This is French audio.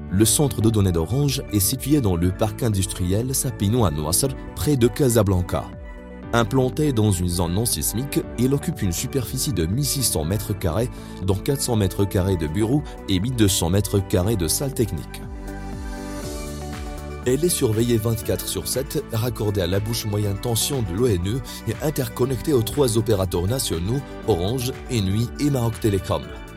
Le centre de données d'Orange est situé dans le parc industriel Sapino à Nouasser, près de Casablanca. Implanté dans une zone non sismique, il occupe une superficie de 1600 m², dont 400 m² de bureaux et 1200 m² de salles techniques. Elle est surveillée 24/7, raccordée à la bouche moyenne tension de l'ONU et interconnectée aux 3 opérateurs nationaux, Orange, Eni et Maroc Telecom.